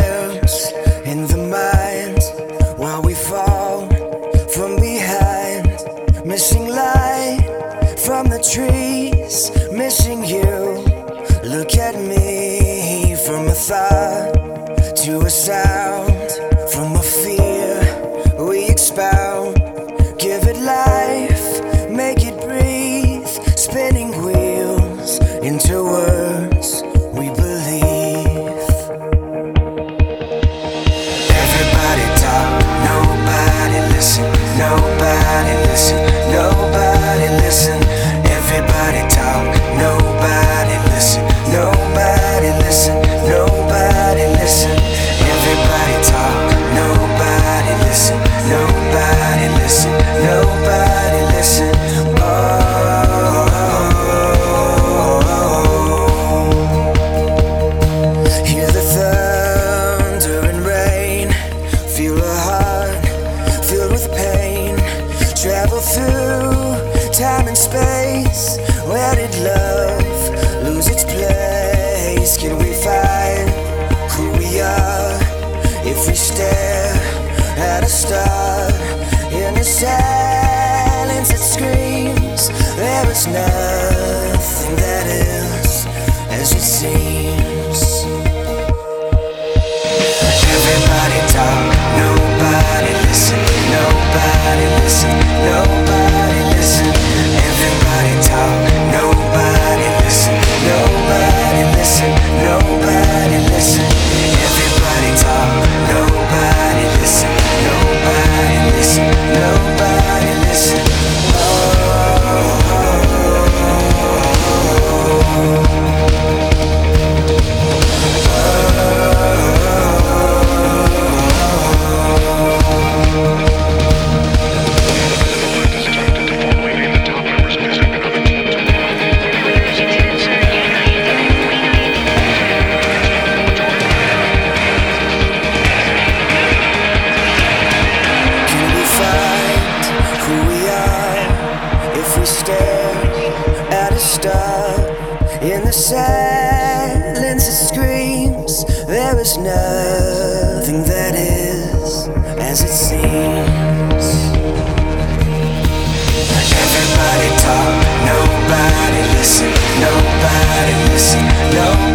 shadows in the mind while we fall from behind. Missing light from the trees, missing you. Look at me from a thought to a sound, from a fear we expound. Give it life, make it breathe, spinning wheels into words we believe. Everybody talk, nobody listen, nobody listen, nobody listen. Everybody talk, nobody listen, nobody listen, nobody listen. Everybody talk, nobody listen, nobody listen, nobody listen. Oh, hear the thunder and rain, feel a heart filled with pain. Travel through time and space, where did love lose its place? Can we find who we are if we stare at a star? In the silence it screams, there is nothing that is as it seems. Everybody talk, nobody listen, nobody listen, nobody listen. Everybody talk, nobody listen, nobody listen, nobody listen. Everybody talk, nobody listen, nobody listen, nobody listen. Oh, in the silence it screams, there is nothing that is as it seems. Everybody talk, nobody listen, nobody listen, nobody